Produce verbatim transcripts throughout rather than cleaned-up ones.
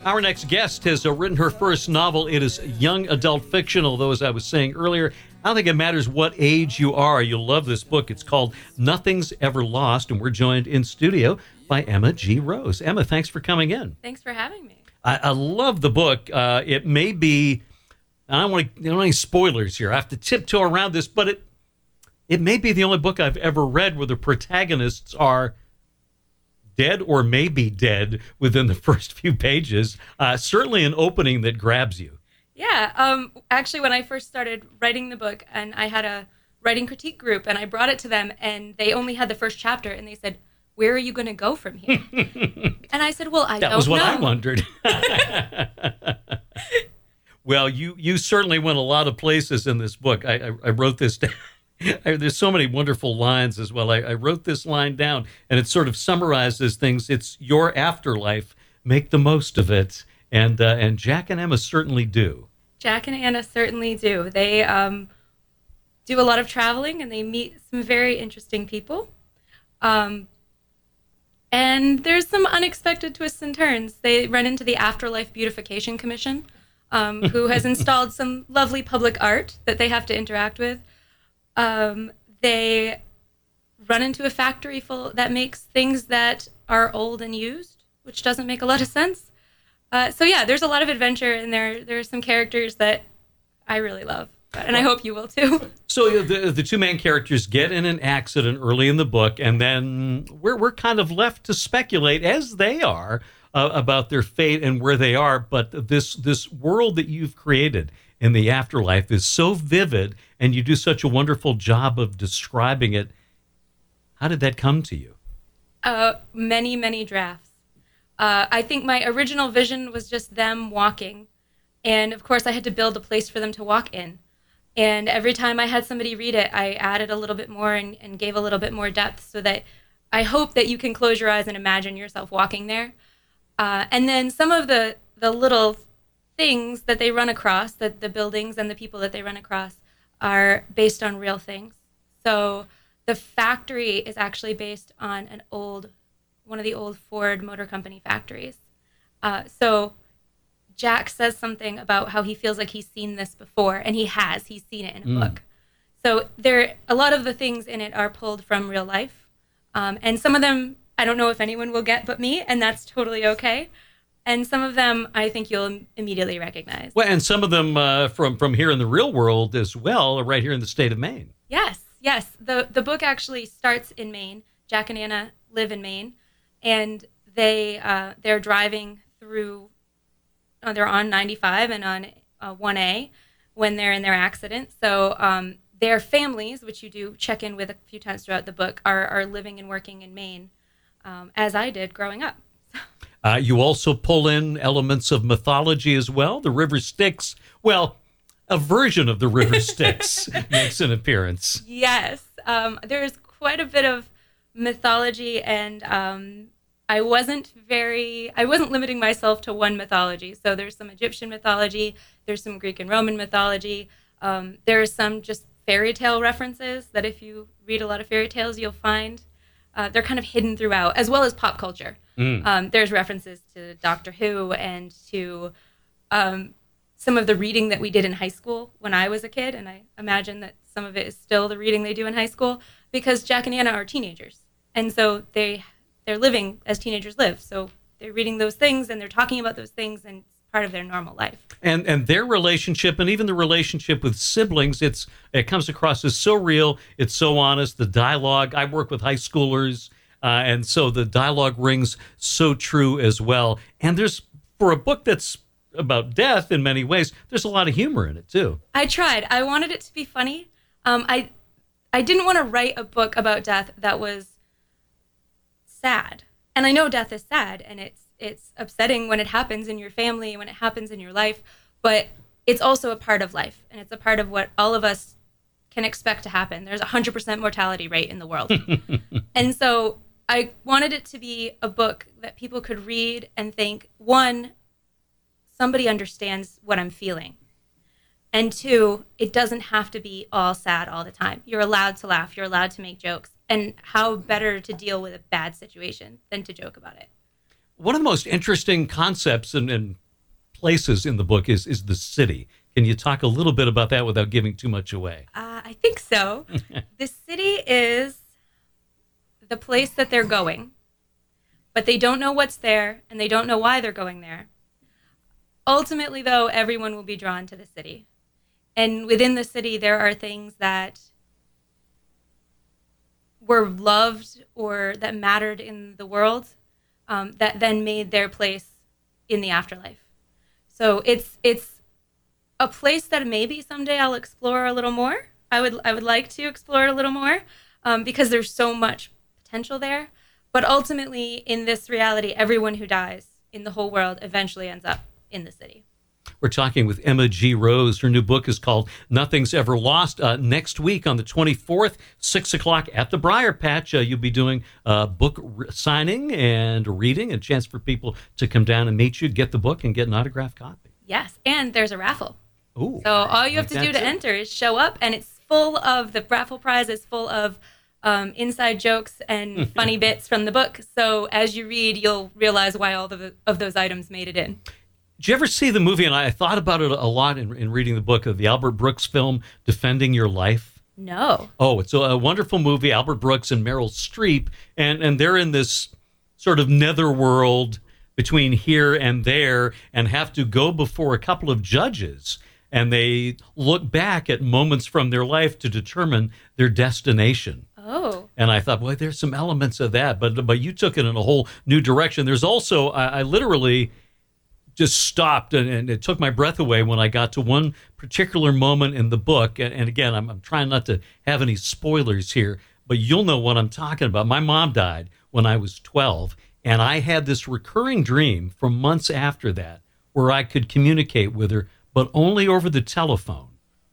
Our next guest has uh, written her first novel. It is young adult fiction, although, as I was saying earlier, I don't think it matters what age you are. You'll love this book. It's called Nothing's Ever Lost, and we're joined in studio by Emma G. Rose. Emma, thanks for coming in. Thanks for having me. I, I love the book. Uh, it may be, I don't want to, I don't want any spoilers here. I have to tiptoe around this, but it it may be the only book I've ever read where the protagonists are dead or maybe dead within the first few pages. Uh, certainly an opening that grabs you. Yeah. Um, actually, when I first started writing the book, and I had a writing critique group, and I brought it to them, and they only had the first chapter, and they said, "Where are you going to go from here?" And I said, "Well, I that don't know." That was what know. I wondered. Well, you you certainly went a lot of places in this book. I, I, I wrote this down. I, there's so many wonderful lines as well. I, I wrote this line down, and it sort of summarizes things. It's your afterlife. Make the most of it. And uh, and Jack and Emma certainly do. Jack and Anna certainly do. They um, do a lot of traveling, and they meet some very interesting people. Um, and there's some unexpected twists and turns. They run into the Afterlife Beautification Commission, um, who has installed some lovely public art that they have to interact with. Um, they run into a factory full that makes things that are old and used, which doesn't make a lot of sense. Uh, so yeah, there's a lot of adventure, and there there are some characters that I really love, and I hope you will too. So the the two main characters get in an accident early in the book, and then we're we're kind of left to speculate, as they are, uh, about their fate and where they are. But this this world that you've created in the afterlife is so vivid, and you do such a wonderful job of describing it. How did that come to you? Uh, many many drafts. Uh, I think my original vision was just them walking. And of course, I had to build a place for them to walk in. And every time I had somebody read it, I added a little bit more and, and gave a little bit more depth, so that I hope that you can close your eyes and imagine yourself walking there. Uh, and then some of the, the little things that they run across, that the buildings and the people that they run across, are based on real things. So the factory is actually based on an old one of the old Ford Motor Company factories. Uh, so Jack says something about how he feels like he's seen this before, and he has. He's seen it in a mm. book. So there, a lot of the things in it are pulled from real life. Um, and some of them, I don't know if anyone will get but me, and that's totally okay. And some of them, I think you'll immediately recognize. Well, and some of them uh, from, from here in the real world as well, right here in the state of Maine. Yes, yes. The, the book actually starts in Maine. Jack and Anna live in Maine. And they uh, they're driving through. Uh, they're on ninety-five and on uh, one A when they're in their accident. So um, their families, which you do check in with a few times throughout the book, are are living and working in Maine, um, as I did growing up. uh, you also pull in elements of mythology as well. The River Styx, well, a version of the River Styx makes an appearance. Yes, um, there's quite a bit of mythology, and um, I wasn't very, I wasn't limiting myself to one mythology. So there's some Egyptian mythology, there's some Greek and Roman mythology, um, there's some just fairy tale references that if you read a lot of fairy tales, you'll find uh, they're kind of hidden throughout, as well as pop culture. Mm. Um, there's references to Doctor Who and to um, some of the reading that we did in high school when I was a kid, and I imagine that some of it is still the reading they do in high school, because Jack and Anna are teenagers. And so they, they're living as teenagers live. So they're reading those things, and they're talking about those things, and it's part of their normal life. And and their relationship, and even the relationship with siblings, it's it comes across as so real. It's so honest. The dialogue, I work with high schoolers, uh, and so the dialogue rings so true as well. And there's, for a book that's about death in many ways, there's a lot of humor in it, too. I tried. I wanted it to be funny. Um, I I didn't want to write a book about death that was sad. And I know death is sad, and it's it's upsetting when it happens in your family, when it happens in your life, but it's also a part of life, and it's a part of what all of us can expect to happen. There's a one hundred percent mortality rate in the world. And so I wanted it to be a book that people could read and think, one, somebody understands what I'm feeling. And two, it doesn't have to be all sad all the time. You're allowed to laugh. You're allowed to make jokes. And how better to deal with a bad situation than to joke about it? one of the most interesting concepts and, and places in the book is is the city. Can you talk a little bit about that without giving too much away? Uh, I think so. The city is the place that they're going, but they don't know what's there and they don't know why they're going there. Ultimately, though, everyone will be drawn to the city. And within the city, there are things that were loved or that mattered in the world um, that then made their place in the afterlife. So it's it's a place that maybe someday I'll explore a little more. I would I would like to explore it a little more um, because there's so much potential there. But ultimately, in this reality, everyone who dies in the whole world eventually ends up in the city. We're talking with Emma G. Rose. Her new book is called Nothing's Ever Lost. Uh, next week on the twenty-fourth, six o'clock at the Briar Patch, uh, you'll be doing a book re- signing and reading, a chance for people to come down and meet you, get the book, and get an autographed copy. Yes, and there's a raffle. Ooh, so all you have like to do to too. enter is show up, and it's full of, the raffle prize is full of um, inside jokes and funny bits from the book. So as you read, you'll realize why all the, of those items made it in. Did you ever see the movie, and I thought about it a lot in, in reading the book, of the Albert Brooks film, Defending Your Life? No. Oh, it's a, a wonderful movie, Albert Brooks and Meryl Streep, and, and they're in this sort of netherworld between here and there and have to go before a couple of judges, and they look back at moments from their life to determine their destination. Oh. And I thought, boy, there's some elements of that, but but you took it in a whole new direction. There's also, I, I literally just stopped and, and it took my breath away when I got to one particular moment in the book. And, and again, I'm, I'm trying not to have any spoilers here, but you'll know what I'm talking about. My mom died when I was twelve, and I had this recurring dream for months after that where I could communicate with her, but only over the telephone.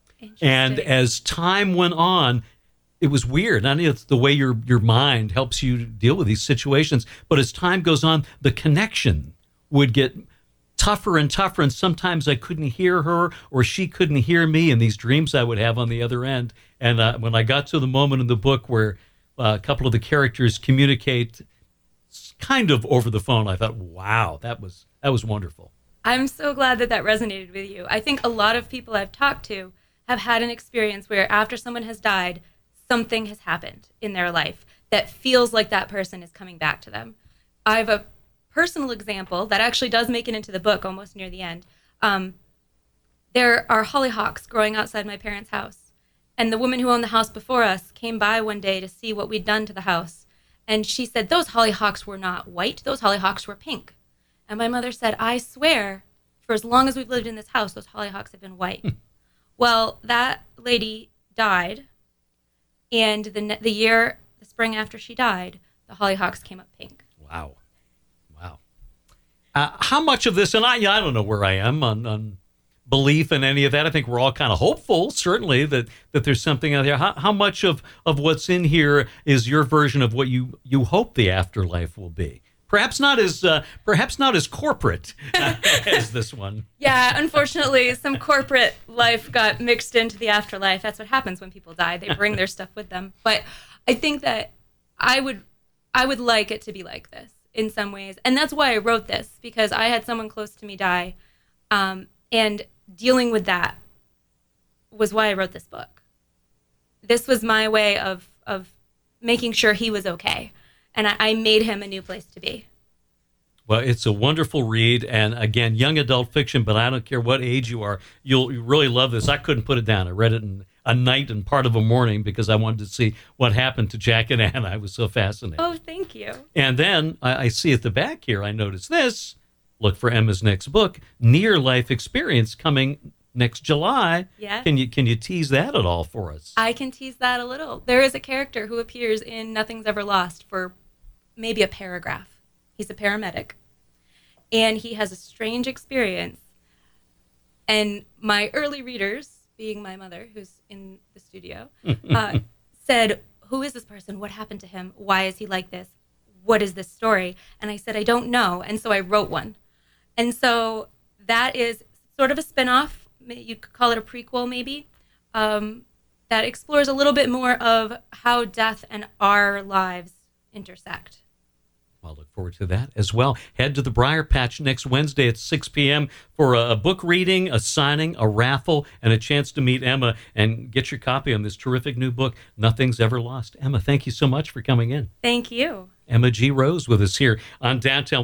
And as time went on, it was weird. I mean, it's the way your, your mind helps you deal with these situations. But as time goes on, the connection would get tougher and tougher, and sometimes I couldn't hear her or she couldn't hear me in these dreams I would have on the other end. And uh, when I got to the moment in the book where uh, a couple of the characters communicate kind of over the phone, I thought, wow, that was that was wonderful. I'm so glad that that resonated with you. I think a lot of people I've talked to have had an experience where after someone has died, something has happened in their life that feels like that person is coming back to them. I have a personal example that actually does make it into the book almost near the end. Um, there are hollyhocks growing outside my parents' house. And the woman who owned the house before us came by one day to see what we'd done to the house. And she said, those hollyhocks were not white, those hollyhocks were pink. And my mother said, I swear, for as long as we've lived in this house, those hollyhocks have been white. Well, that lady died. And the the year, the spring after she died, the hollyhocks came up pink. Wow. Wow. Uh, how much of this, and I, I don't know where I am on, on belief in any of that. I think we're all kind of hopeful, certainly, that, that there's something out there. How, how much of, of what's in here is your version of what you, you hope the afterlife will be? Perhaps not as uh, perhaps not as corporate as this one. Yeah, unfortunately, some corporate life got mixed into the afterlife. That's what happens when people die. They bring their stuff with them. But I think that I would I would like it to be like this in some ways. And that's why I wrote this, because I had someone close to me die. Um, and dealing with that was why I wrote this book. This was my way of of making sure he was okay. And I, I made him a new place to be. Well, it's a wonderful read. And again, young adult fiction, but I don't care what age you are. You'll you really love this. I couldn't put it down. I read it in a night and part of a morning because I wanted to see what happened to Jack and Anna. I was so fascinated. Oh, thank you. And then I, I see at the back here, I noticed this. Look for Emma's next book, Near Life Experience, coming next July. Yeah. Can you can you tease that at all for us? I can tease that a little. There is a character who appears in Nothing's Ever Lost for maybe a paragraph. He's a paramedic, and he has a strange experience. And my early readers, being my mother, who's in the studio, uh, said, who is this person? What happened to him? Why is he like this? What is this story? And I said, I don't know. And so I wrote one. And so that is sort of a spinoff. You could call it a prequel, maybe, um, that explores a little bit more of how death and our lives intersect. I'll look forward to that as well. Head to the Briar Patch next Wednesday at six p.m. for a, a book reading, a signing, a raffle, and a chance to meet Emma and get your copy on this terrific new book, Nothing's Ever Lost. Emma, thank you so much for coming in. Thank you. Emma G. Rose with us here on Downtown.